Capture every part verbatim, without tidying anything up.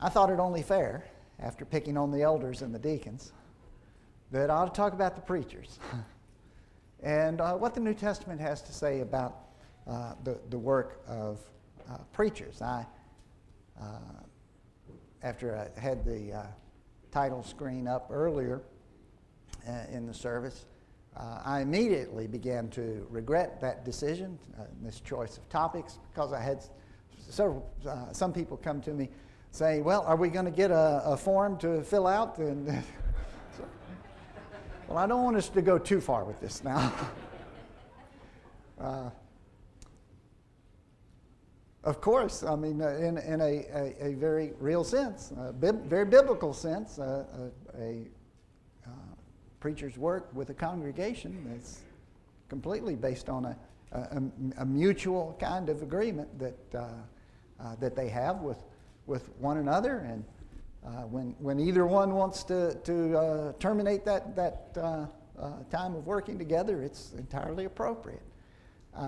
I thought it only fair, after picking on the elders and the deacons, that I ought to talk about the preachers and uh, what the New Testament has to say about uh, the, the work of uh, preachers. I, uh, after I had the uh, title screen up earlier uh, in the service, uh, I immediately began to regret that decision, uh, this choice of topics, because I had several, uh, some people come to me saying, well, are we going to get a, a form to fill out? And so, well, I don't want us to go too far with this now. uh, of course, I mean, uh, in, in a, a, a very real sense, a bib very biblical sense, uh, a, a uh, preacher's work with a congregation that's completely based on a, a, a mutual kind of agreement that, uh, uh, that they have with with one another, and uh, when when either one wants to to uh, terminate that that uh, uh, time of working together, it's entirely appropriate. Uh,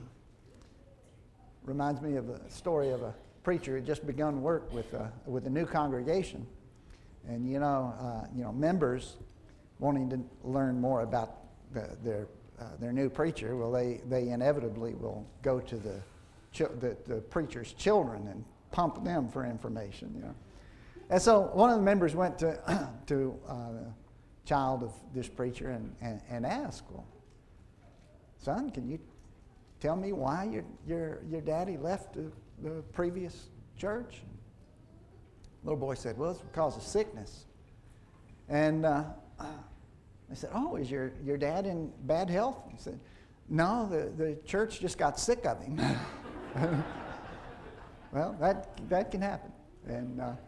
reminds me of a story of a preacher who had just begun work with a, with a new congregation, and you know uh, you know members wanting to learn more about the, their uh, their new preacher. Well, they they inevitably will go to the the, the preacher's children and pump them for information, you know. And so one of the members went to to uh, the child of this preacher and, and, and asked, well, son, can you tell me why your your your daddy left the, the previous church? The little boy said, well, it's because of sickness. And uh, I said, oh, is your, your dad in bad health? He said, no, the, the church just got sick of him. Well, that that can happen, and uh,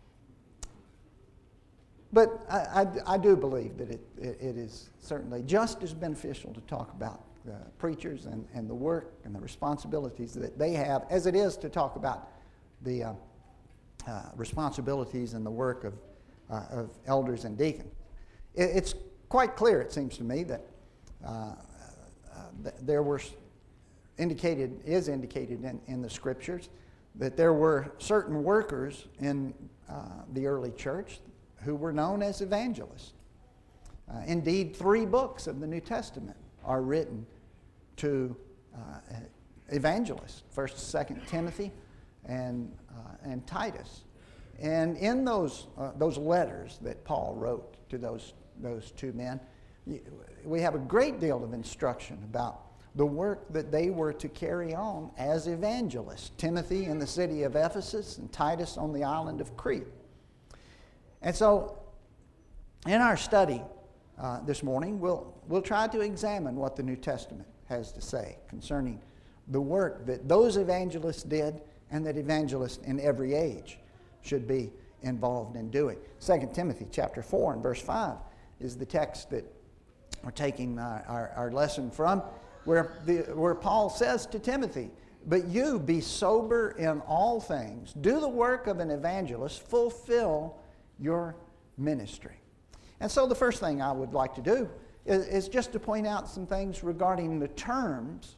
but I, I, I do believe that it, it, it is certainly just as beneficial to talk about uh, preachers and, and the work and the responsibilities that they have as it is to talk about the uh, uh, responsibilities and the work of uh, of elders and deacons. It, it's quite clear, it seems to me, that uh, uh, th there were indicated is indicated in, in the scriptures that there were certain workers in uh, the early church who were known as evangelists. Uh, indeed, three books of the New Testament are written to uh, evangelists, First, Second Timothy, and uh, and Titus. And in those uh, those letters that Paul wrote to those those two men, we have a great deal of instruction about the work that they were to carry on as evangelists. Timothy in the city of Ephesus and Titus on the island of Crete. And so in our study uh, this morning, we'll, we'll try to examine what the New Testament has to say concerning the work that those evangelists did and that evangelists in every age should be involved in doing. Second Timothy chapter four and verse five is the text that we're taking uh, our, our lesson from, where, the, where Paul says to Timothy, but you be sober in all things, do the work of an evangelist, fulfill your ministry. And so the first thing I would like to do is, is just to point out some things regarding the terms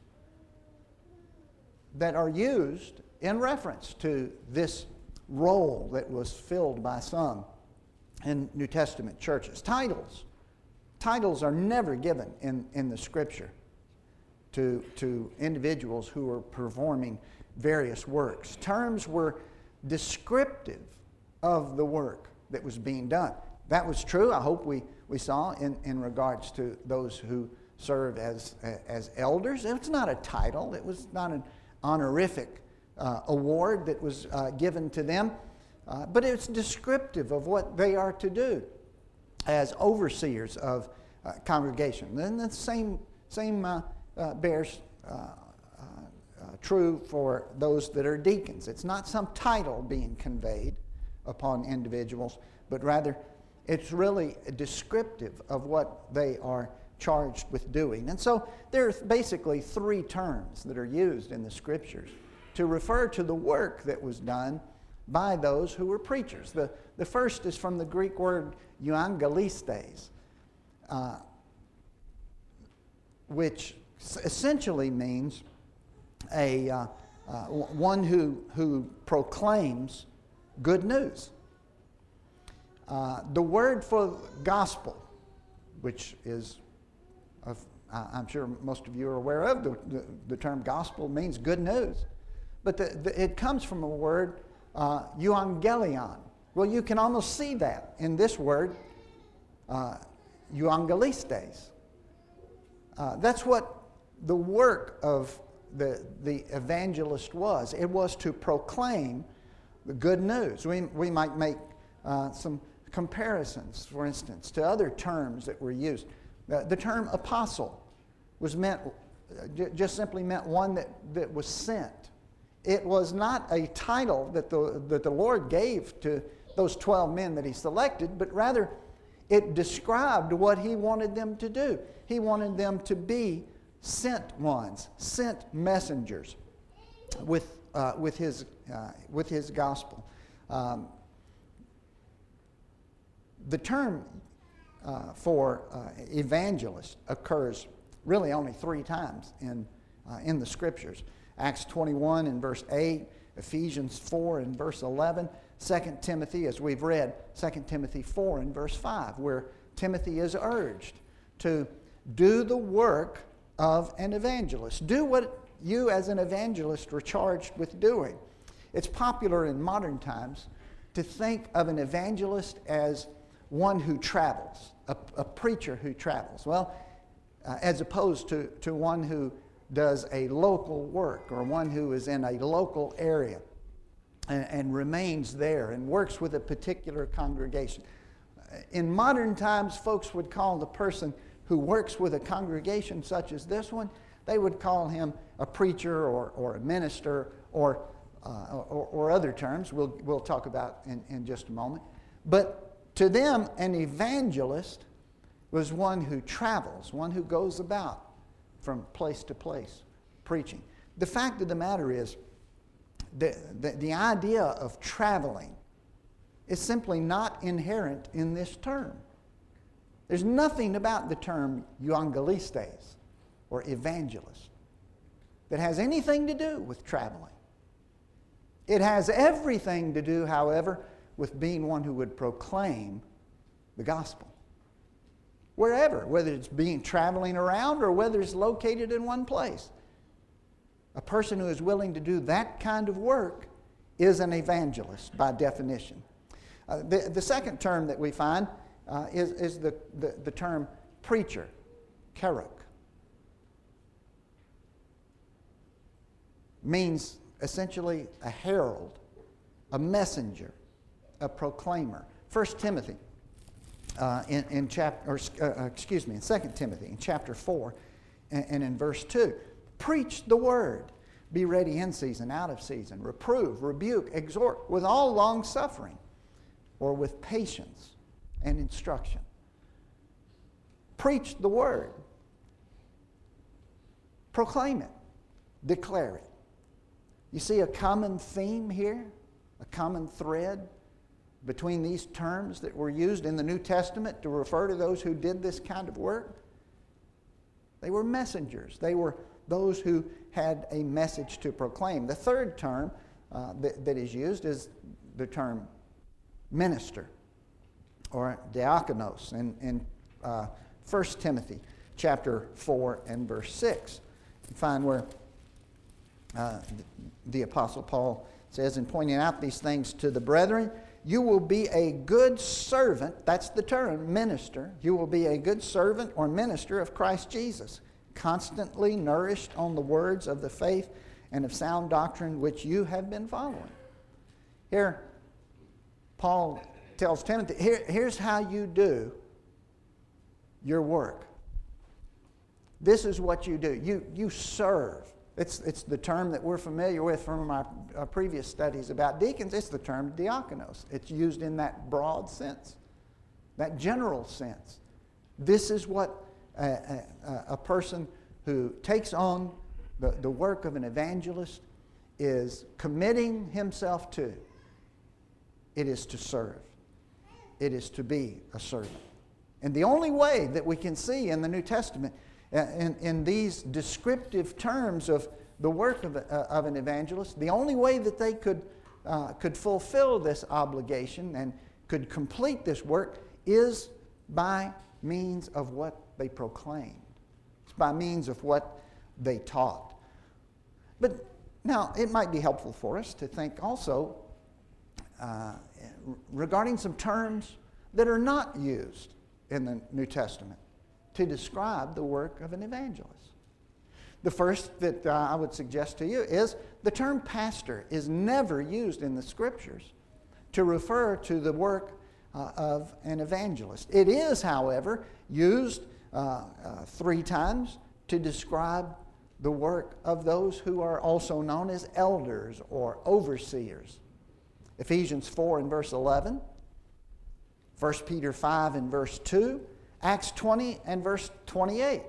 that are used in reference to this role that was filled by some in New Testament churches. Titles. Titles are never given in, in the Scripture to, to individuals who are performing various works. Terms were descriptive of the work that was being done. That was true, I hope we, we saw, in, in regards to those who serve as, as elders. It's not a title. It was not an honorific uh, award that was uh, given to them, uh, but it's descriptive of what they are to do as overseers of uh, congregation. Then the same, same uh, uh, bears uh, uh, uh, true for those that are deacons. It's not some title being conveyed upon individuals, but rather it's really descriptive of what they are charged with doing. And so there's basically three terms that are used in the Scriptures to refer to the work that was done by those who were preachers. The, the first is from the Greek word euangelistes, uh, which essentially means a, uh, uh, one who, who proclaims good news. Uh, the word for gospel, which is, of, I'm sure most of you are aware of, the, the, the term gospel means good news. But the, the, it comes from a word, uh, euangelion. Well, you can almost see that in this word, uh, euangelistes. Uh, that's what the work of the, the evangelist was. It was to proclaim the good news. We, we might make uh, some comparisons, for instance, to other terms that were used. The, the term apostle was meant, just simply meant one that, that was sent. It was not a title that the, that the Lord gave to those twelve men that he selected, but rather it described what he wanted them to do. He wanted them to be sent ones, sent messengers with, uh, with, his, uh, with his gospel. Um, the term uh, for uh, evangelist occurs really only three times in, uh, in the Scriptures. Acts twenty-one in verse eight, Ephesians four in verse eleven, Second Timothy, as we've read, Second Timothy four in verse five, where Timothy is urged to do the work of an evangelist. Do what you as an evangelist are charged with doing. It's popular in modern times to think of an evangelist as one who travels, a, a preacher who travels. Well, uh, as opposed to, to one who does a local work or one who is in a local area and, and remains there and works with a particular congregation. In modern times, folks would call the person who works with a congregation such as this one, they would call him a preacher or, or a minister or, uh, or, or other terms we'll, we'll talk about in, in just a moment. But to them, an evangelist was one who travels, one who goes about from place to place preaching. The fact of the matter is, the, the, the idea of traveling is simply not inherent in this term. There's nothing about the term euangelistes or evangelist that has anything to do with traveling. It has everything to do, however, with being one who would proclaim the gospel. Wherever, whether it's being traveling around or whether it's located in one place. A person who is willing to do that kind of work is an evangelist by definition. Uh, the, the second term that we find uh, is, is the, the, the term preacher, keruk. Means essentially a herald, a messenger, a proclaimer. First Timothy. Uh, in, in chapter, or uh, excuse me, in Second Timothy, in chapter four, and, and in verse two, preach the word, be ready in season, out of season, reprove, rebuke, exhort, with all long suffering, or with patience and instruction. Preach the word, proclaim it, declare it. You see a common theme here, a common thread between these terms that were used in the New Testament to refer to those who did this kind of work? They were messengers. They were those who had a message to proclaim. The third term uh, that, that is used is the term minister or diakonos in, in uh, First Timothy chapter four and verse six. You find where uh, the Apostle Paul says, in pointing out these things to the brethren, you will be a good servant, that's the term, minister. You will be a good servant or minister of Christ Jesus, constantly nourished on the words of the faith and of sound doctrine which you have been following. Here, Paul tells Timothy, here, here's how you do your work. This is what you do. You, you serve. It's, it's the term that we're familiar with from our, our previous studies about deacons. It's the term diakonos. It's used in that broad sense, that general sense. This is what a, a, a person who takes on the, the work of an evangelist is committing himself to. It is to serve. It is to be a servant. And the only way that we can see in the New Testament In, in these descriptive terms of the work of, a, of an evangelist, the only way that they could uh, could fulfill this obligation and could complete this work is by means of what they proclaimed. It's by means of what they taught. But now, it might be helpful for us to think also uh, regarding some terms that are not used in the New Testament to describe the work of an evangelist. The first that uh, I would suggest to you is the term pastor is never used in the Scriptures to refer to the work uh, of an evangelist. It is, however, used uh, uh, three times to describe the work of those who are also known as elders or overseers. Ephesians four and verse eleven, First Peter five and verse two, Acts twenty and verse twenty-eight.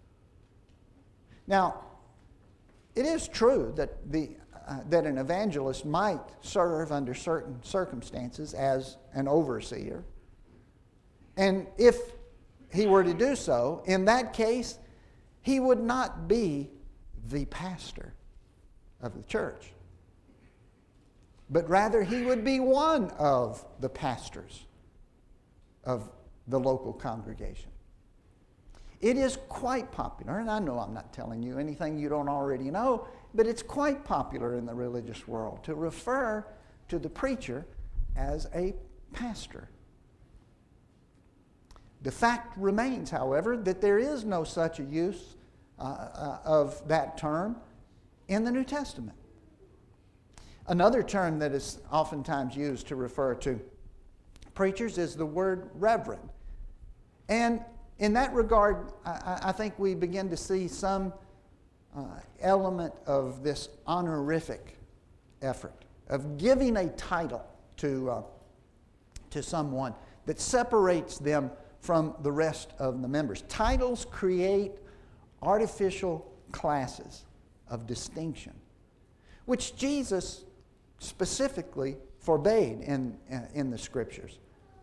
Now, it is true that, the, uh, that an evangelist might serve under certain circumstances as an overseer. And if he were to do so, in that case, he would not be the pastor of the church, but rather he would be one of the pastors of the local congregation. It is quite popular, and I know I'm not telling you anything you don't already know, but it's quite popular in the religious world to refer to the preacher as a pastor. The fact remains, however, that there is no such a use uh, uh, of that term in the New Testament. Another term that is oftentimes used to refer to preachers is the word reverend. And in that regard, I, I think we begin to see some uh, element of this honorific effort, of giving a title to, uh, to someone that separates them from the rest of the members. Titles create artificial classes of distinction, which Jesus specifically forbade in, in the Scriptures.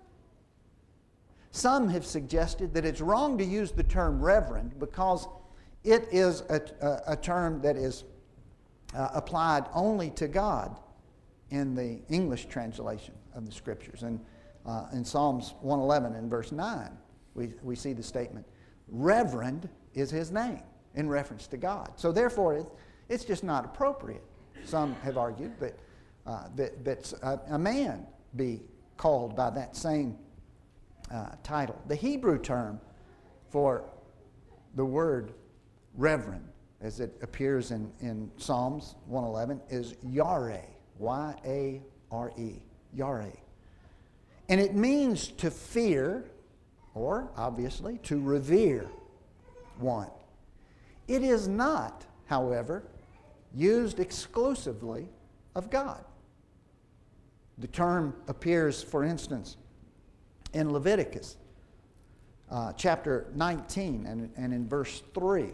Some have suggested that it's wrong to use the term reverend because it is a, a, a term that is uh, applied only to God in the English translation of the Scriptures. And uh, in Psalms one eleven and verse nine, we, we see the statement, reverend is his name in reference to God. So therefore, it, it's just not appropriate. Some have argued that, uh, that, that a, a man be called by that same Uh, title. The Hebrew term for the word reverend, as it appears in, in Psalms one eleven, is yare, Y A R E, yare. And it means to fear, or obviously to revere one. It is not, however, used exclusively of God. The term appears, for instance, in Leviticus uh, chapter nineteen and, and in verse three,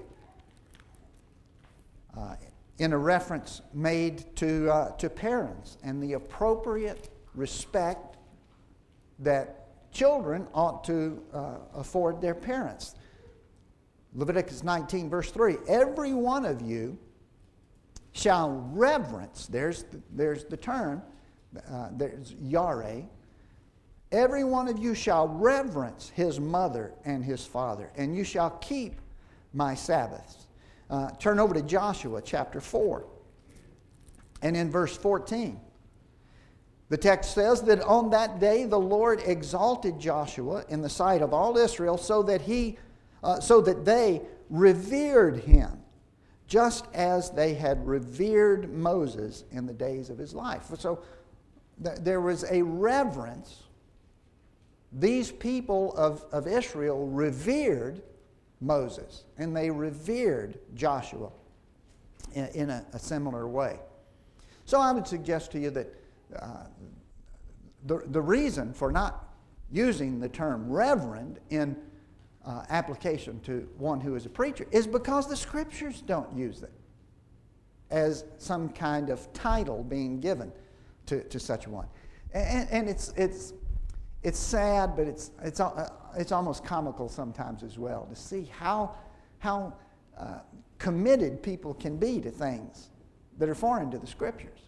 uh, in a reference made to, uh, to parents and the appropriate respect that children ought to uh, afford their parents. Leviticus nineteen verse three, every one of you shall reverence, there's the, there's the term, uh, there's yare, every one of you shall reverence his mother and his father, and you shall keep my Sabbaths. Uh, turn over to Joshua chapter four. And in verse fourteen, the text says that on that day the Lord exalted Joshua in the sight of all Israel so that he, uh, so that they revered him, just as they had revered Moses in the days of his life. So th- there was a reverence. These people of, of Israel revered Moses, and they revered Joshua in, in a, a similar way. So I would suggest to you that uh, the, the reason for not using the term reverend in uh, application to one who is a preacher is because the Scriptures don't use it as some kind of title being given to, to such one. And, and it's, it's, it's sad, but it's, it's, uh, it's almost comical sometimes as well to see how, how uh, committed people can be to things that are foreign to the Scriptures.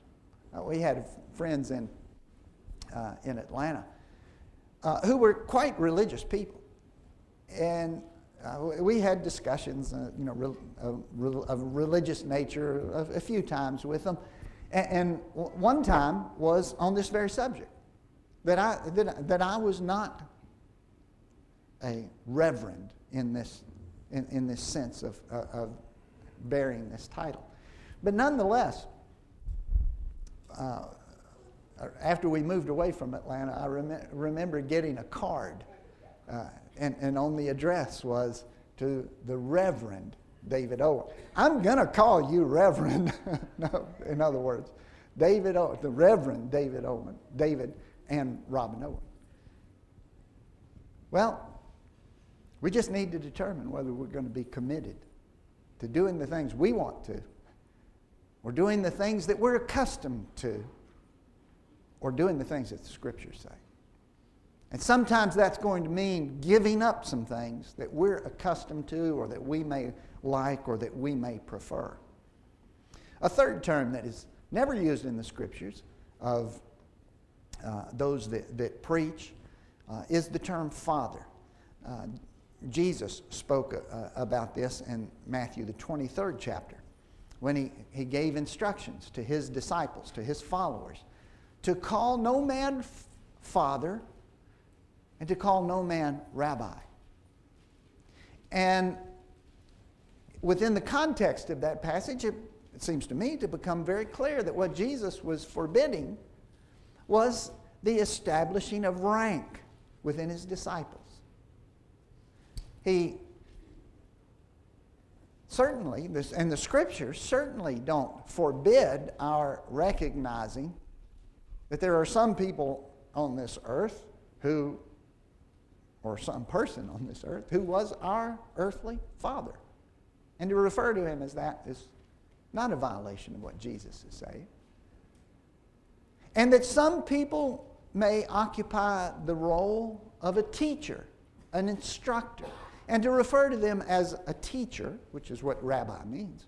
Uh, we had friends in, uh, in Atlanta uh, who were quite religious people. And uh, we had discussions, uh, you know, re- of, re- of religious nature a, a few times with them. And, and one time was on this very subject, that I, that, that I was not a reverend in this, in, in this sense of, uh, of bearing this title. But nonetheless, uh, after we moved away from Atlanta, I rem- remember getting a card, uh, and, and on the address was to the Reverend David Owen. I'm going to call you Reverend. No, in other words, David Owen, the Reverend David Owen, David and Robin Owen. Well, we just need to determine whether we're going to be committed to doing the things we want to, or doing the things that we're accustomed to, or doing the things that the Scriptures say. And sometimes that's going to mean giving up some things that we're accustomed to, or that we may like, or that we may prefer. A third term that is never used in the Scriptures of uh, those that, that preach uh, is the term Father. Uh, Jesus spoke uh, about this in Matthew, the twenty-third chapter, when he, he gave instructions to his disciples, to his followers, to call no man f- father and to call no man rabbi. And within the context of that passage, it, it seems to me to become very clear that what Jesus was forbidding was the establishing of rank within his disciples. He certainly, this, and the Scriptures certainly don't forbid our recognizing that there are some people on this earth who, or some person on this earth, who was our earthly father. And to refer to him as that is not a violation of what Jesus is saying. And that some people may occupy the role of a teacher, an instructor. And to refer to them as a teacher, which is what rabbi means,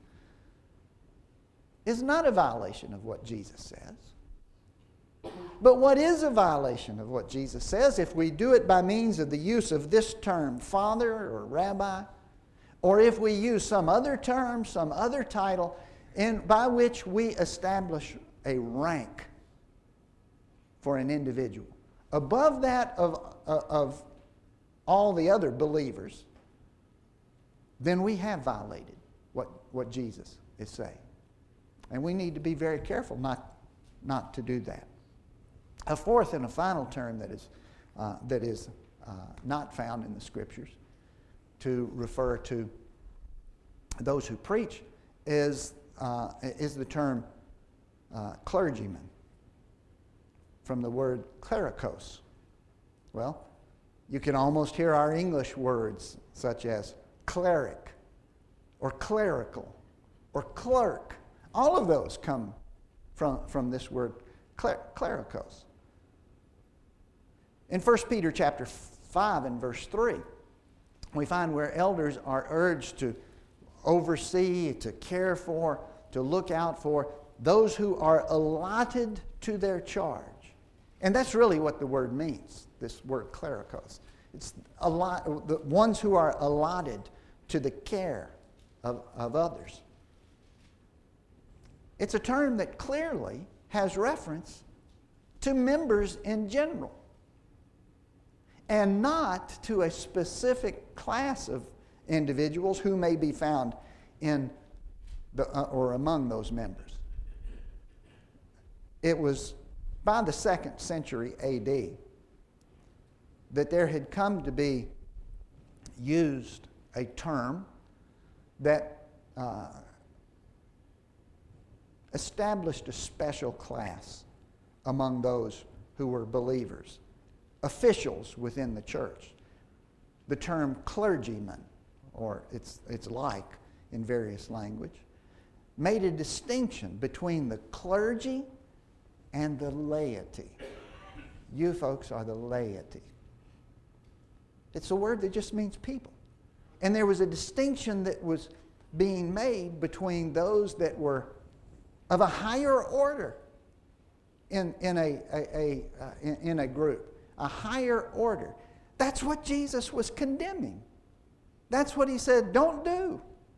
is not a violation of what Jesus says. But what is a violation of what Jesus says, if we do it by means of the use of this term, father or rabbi, or if we use some other term, some other title, in, by which we establish a rank for an individual, above that of, of all the other believers, then we have violated what, what Jesus is saying. And we need to be very careful not, not to do that. A fourth and a final term that is, uh, that is uh, not found in the Scriptures to refer to those who preach is, uh, is the term uh, clergyman, from the word klerikos. Well, you can almost hear our English words such as cleric or clerical or clerk. All of those come from, from this word cler- klerikos. In First Peter chapter five and verse three, we find where elders are urged to oversee, to care for, to look out for those who are allotted to their charge. And that's really what the word means, this word klerikos. It's a lot, the ones who are allotted to the care of, of others. It's a term that clearly has reference to members in general, and not to a specific class of individuals who may be found in the, uh, or among those members. It was by the second century A D that there had come to be used a term that uh, established a special class among those who were believers, officials within the church. The term clergyman, or it's, it's like in various language, made a distinction between the clergy and the laity. You folks are the laity. It's a word that just means people. And there was a distinction that was being made between those that were of a higher order in, in, a, a, a, uh, in, in a group, a higher order. That's what Jesus was condemning. That's what he said, don't do.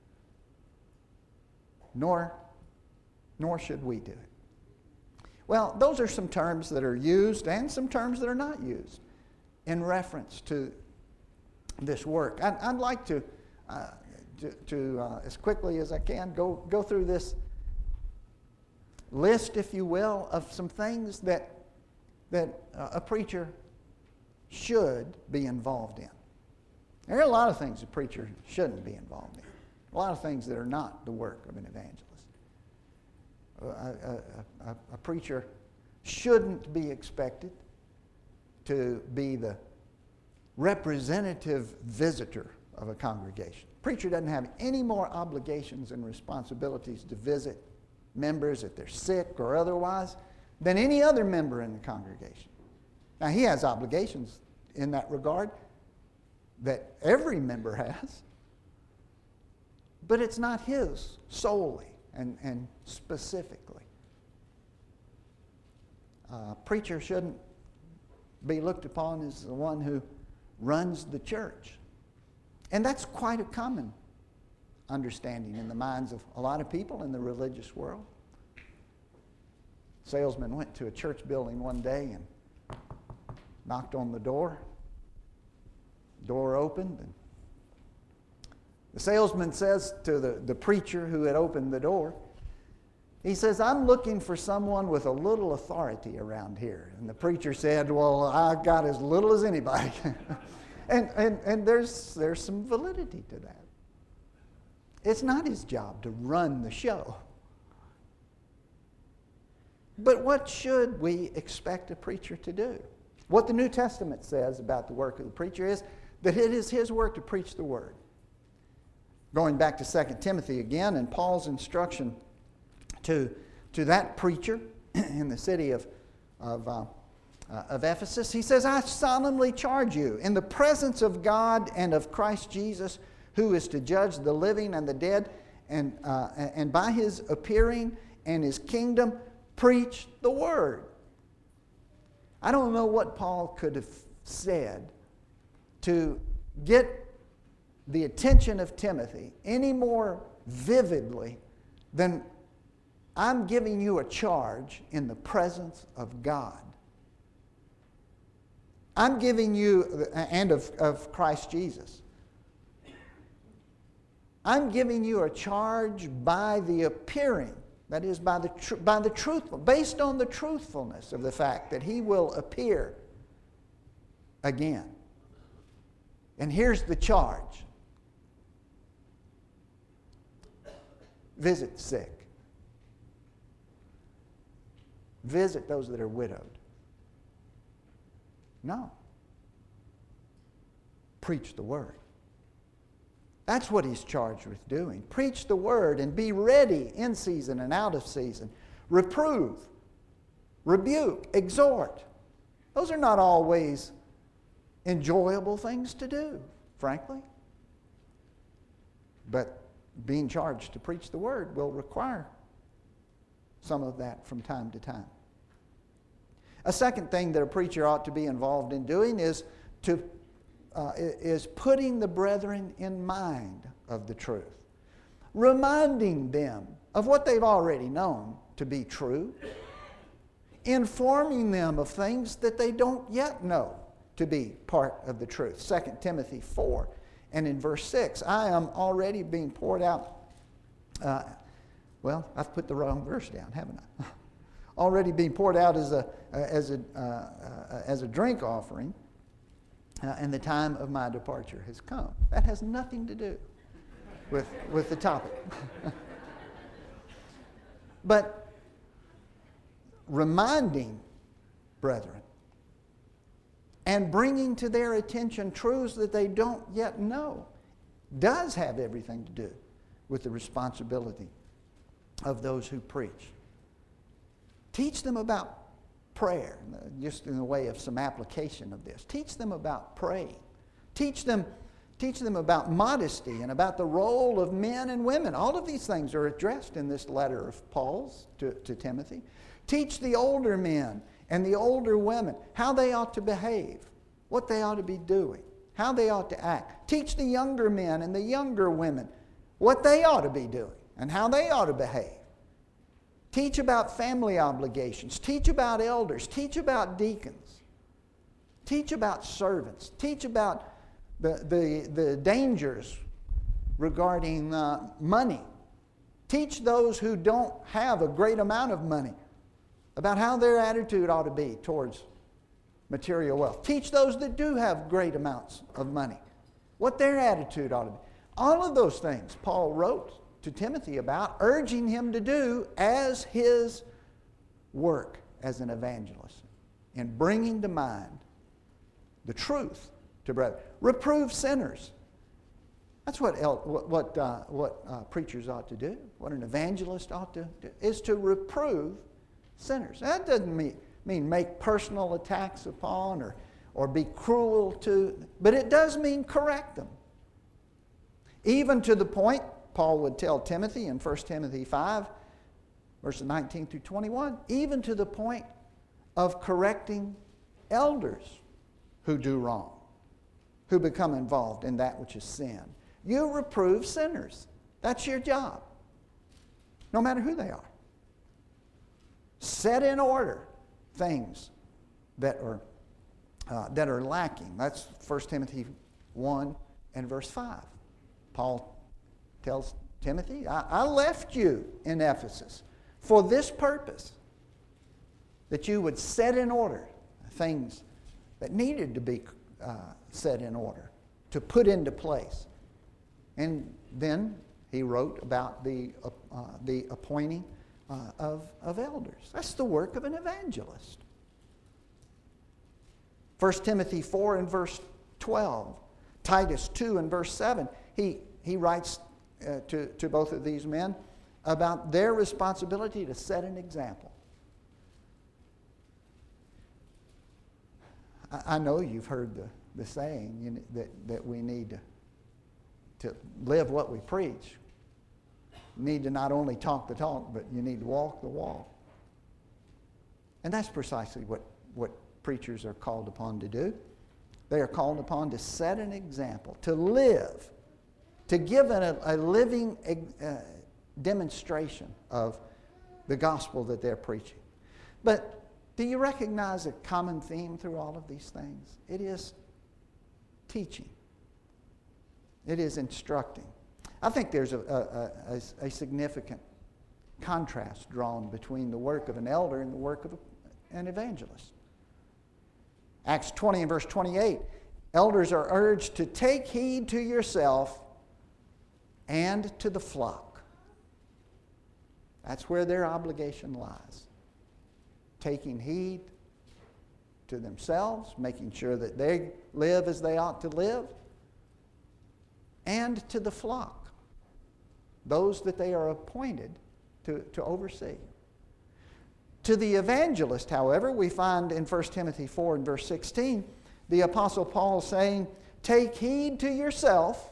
Nor, nor should we do it. Well, those are some terms that are used and some terms that are not used in reference to this work. I'd, I'd like to, uh, to, to uh, as quickly as I can, go, go through this list, if you will, of some things that, that uh, a preacher should be involved in. There are a lot of things a preacher shouldn't be involved in. A lot of things that are not the work of an evangelist. A, a, a, a preacher shouldn't be expected to be the representative visitor of a congregation. A preacher doesn't have any more obligations and responsibilities to visit members if they're sick or otherwise than any other member in the congregation. Now, he has obligations in that regard that every member has, but it's not his solely and, and specifically. A preacher shouldn't be looked upon as the one who runs the church. And that's quite a common understanding in the minds of a lot of people in the religious world. A salesman went to a church building one day and knocked on the door. Door opened, and the salesman says to the, the preacher who had opened the door, he says, I'm looking for someone with a little authority around here. And the preacher said, well, I've got as little as anybody. and and, and there's, there's some validity to that. It's not his job to run the show. But what should we expect a preacher to do? What the New Testament says about the work of the preacher is that it is his work to preach the word. Going back to Second Timothy again, and Paul's instruction to, to that preacher in the city of, of, uh, uh, of Ephesus, he says, I solemnly charge you in the presence of God and of Christ Jesus, who is to judge the living and the dead, and, uh, and by his appearing and his kingdom, preach the word. I don't know what Paul could have said to get the attention of Timothy any more vividly than I'm giving you a charge in the presence of God. I'm giving you, and of, of Christ Jesus. I'm giving you a charge by the appearing, that is, by the, tr- by the truthful, based on the truthfulness of the fact that he will appear again. And here's the charge. Visit the sick. Visit those that are widowed. No. Preach the word. That's what he's charged with doing. Preach the word and be ready in season and out of season. Reprove, rebuke, exhort. Those are not always enjoyable things to do, frankly. But being charged to preach the word will require some of that from time to time. A second thing that a preacher ought to be involved in doing is to uh, is putting the brethren in mind of the truth, reminding them of what they've already known to be true, informing them of things that they don't yet know to be part of the truth. Second Timothy four and in verse six, I am already being poured out. Uh, well, I've put the wrong verse down, haven't I? Already being poured out as a uh, as a uh, uh, as a drink offering, uh, and the time of my departure has come. That has nothing to do with with the topic. But reminding brethren and bringing to their attention truths that they don't yet know does have everything to do with the responsibility of those who preach. Teach them about prayer, just in the way of some application of this. Teach them about praying. Teach them, teach them about modesty and about the role of men and women. All of these things are addressed in this letter of Paul's to, to Timothy. Teach the older men and the older women how they ought to behave, what they ought to be doing, how they ought to act. Teach the younger men and the younger women what they ought to be doing and how they ought to behave. Teach about family obligations. Teach about elders. Teach about deacons. Teach about servants. Teach about the, the, the dangers regarding uh, money. Teach those who don't have a great amount of money about how their attitude ought to be towards material wealth. Teach those that do have great amounts of money what their attitude ought to be. All of those things Paul wrote to Timothy about, urging him to do as his work as an evangelist in bringing to mind the truth to brethren. Reprove sinners. That's what el- what what, uh, what uh, preachers ought to do. What an evangelist ought to do is to reprove sinners. That doesn't mean, mean make personal attacks upon or, or be cruel to, but it does mean correct them. Even to the point, Paul would tell Timothy in First Timothy five, verses nineteen through twenty-one, even to the point of correcting elders who do wrong, who become involved in that which is sin. You reprove sinners. That's your job, no matter who they are. Set in order things that are, uh, that are lacking. That's First Timothy one and verse five. Paul tells Timothy, I, I left you in Ephesus for this purpose, that you would set in order things that needed to be uh, set in order, to put into place. And then he wrote about the, uh, uh, the appointing uh, of, of elders. That's the work of an evangelist. First Timothy four and verse twelve, Titus two and verse seven, he, he writes uh, to, to both of these men about their responsibility to set an example. I, I know you've heard the, the saying you know, that, that we need to to live what we preach. You need to not only talk the talk, but you need to walk the walk. And that's precisely what, what preachers are called upon to do. They are called upon to set an example, to live, to give a, a living uh, demonstration of the gospel that they're preaching. But do you recognize a common theme through all of these things? It is teaching. It is instructing. I think there's a, a, a, a significant contrast drawn between the work of an elder and the work of a, an evangelist. Acts twenty and verse twenty-eight, elders are urged to take heed to yourself and to the flock. That's where their obligation lies. Taking heed to themselves, making sure that they live as they ought to live, and to the flock, those that they are appointed to, to oversee. To the evangelist, however, we find in First Timothy four and verse sixteen, the Apostle Paul saying, take heed to yourself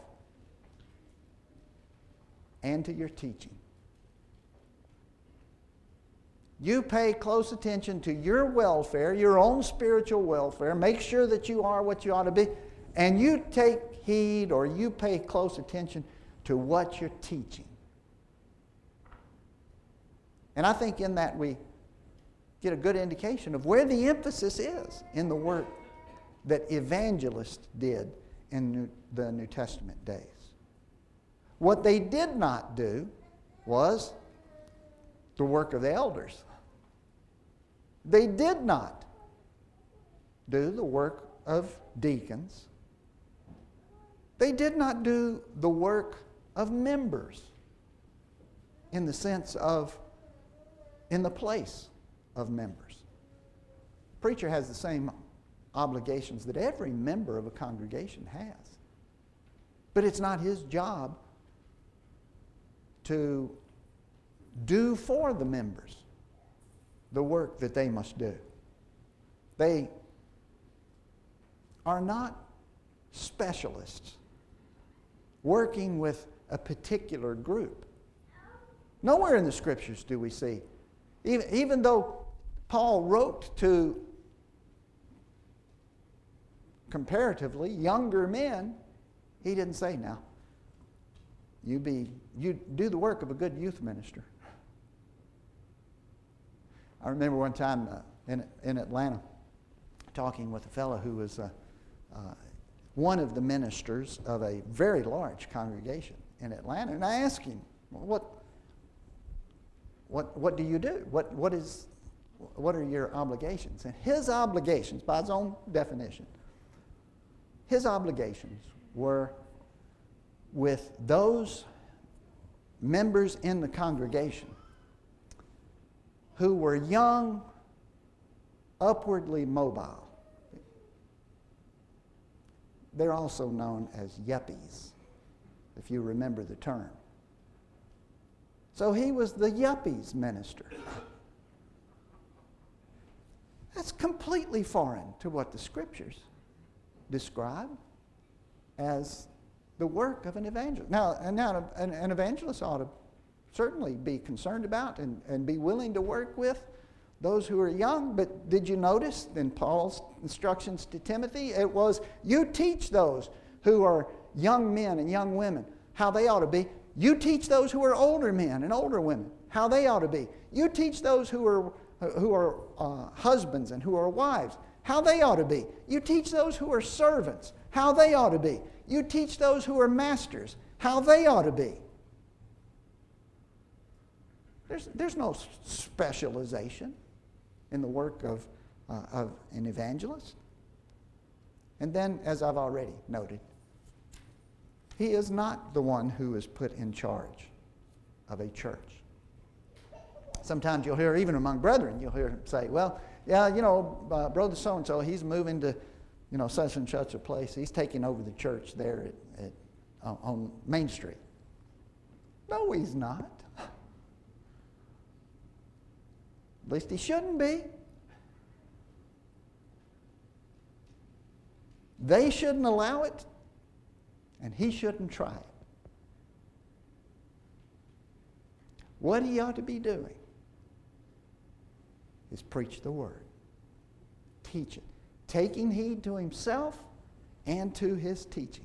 and to your teaching. You pay close attention to your welfare, your own spiritual welfare. Make sure that you are what you ought to be. And you take heed or you pay close attention to what you're teaching. And I think in that we get a good indication of where the emphasis is in the work that evangelists did in New, the New Testament days. What they did not do was the work of the elders. They did not do the work of deacons. They did not do the work of members in the sense of in the place of members. Preacher has the same obligations that every member of a congregation has. But it's not his job to do for the members the work that they must do. They are not specialists working with a particular group. Nowhere in the Scriptures do we see, even, even though Paul wrote to comparatively younger men, he didn't say, now, you be you do the work of a good youth minister. I remember one time uh, in in Atlanta talking with a fellow who was uh, uh, one of the ministers of a very large congregation in Atlanta, and I asked him, "What what what do you do? What what is what are your obligations?" And his obligations, by his own definition, his obligations were with those members in the congregation who were young, upwardly mobile. They're also known as yuppies, if you remember the term. So he was the yuppies minister. That's completely foreign to what the Scriptures describe as the work of an evangelist. Now, and now an, an evangelist ought to certainly be concerned about and, and be willing to work with those who are young. But did you notice in Paul's instructions to Timothy, it was, you teach those who are young men and young women how they ought to be. You teach those who are older men and older women how they ought to be. You teach those who are, who are uh, husbands and who are wives how they ought to be. You teach those who are servants how they ought to be. You teach those who are masters how they ought to be. There's, there's no specialization in the work of, uh, of an evangelist. And then, as I've already noted, he is not the one who is put in charge of a church. Sometimes you'll hear, even among brethren, you'll hear him say, well, yeah, you know, uh, brother so-and-so, he's moving to, you know, such and such a place. He's taking over the church there at, at, uh, on Main Street. No, he's not. At least he shouldn't be. They shouldn't allow it, and he shouldn't try it. What he ought to be doing is preach the word, teach it, taking heed to himself and to his teaching.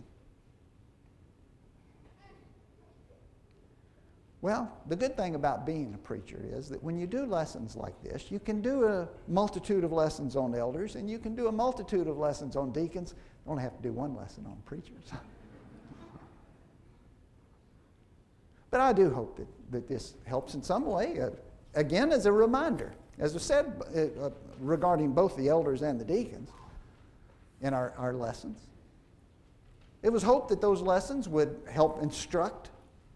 Well, the good thing about being a preacher is that when you do lessons like this, you can do a multitude of lessons on elders, and you can do a multitude of lessons on deacons. You only have to do one lesson on preachers. But I do hope that, that this helps in some way, uh, again, as a reminder. As I said, uh, uh, regarding both the elders and the deacons in our, our lessons, it was hoped that those lessons would help instruct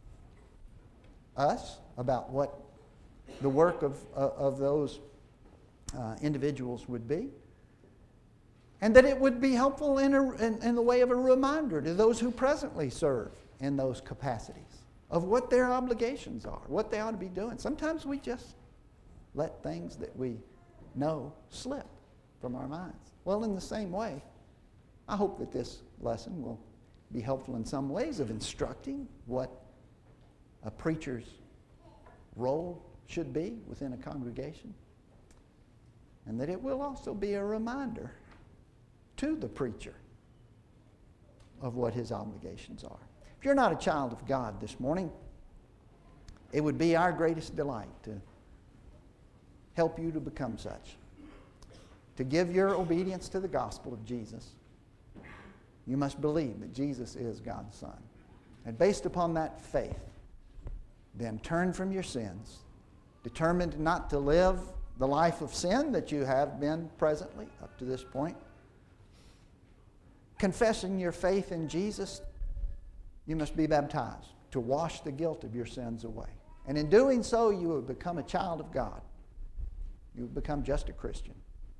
us about what the work of, uh, of those uh, individuals would be, and that it would be helpful in, a, in, in the way of a reminder to those who presently serve in those capacities of what their obligations are, what they ought to be doing. Sometimes we just let things that we know slip from our minds. Well, in the same way, I hope that this lesson will be helpful in some ways of instructing what a preacher's role should be within a congregation, and that it will also be a reminder to the preacher of what his obligations are. If you're not a child of God this morning, it would be our greatest delight to help you to become such, to give your obedience to the gospel of Jesus. You must believe that Jesus is God's Son, and based upon that faith, then turn from your sins, determined not to live the life of sin that you have been presently up to this point. Confessing your faith in Jesus, you must be baptized to wash the guilt of your sins away. And in doing so, you will become a child of God. You will become just a Christian.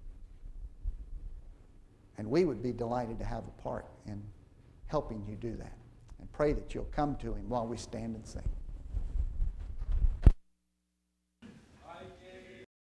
And we would be delighted to have a part in helping you do that. And pray that you'll come to him while we stand and sing.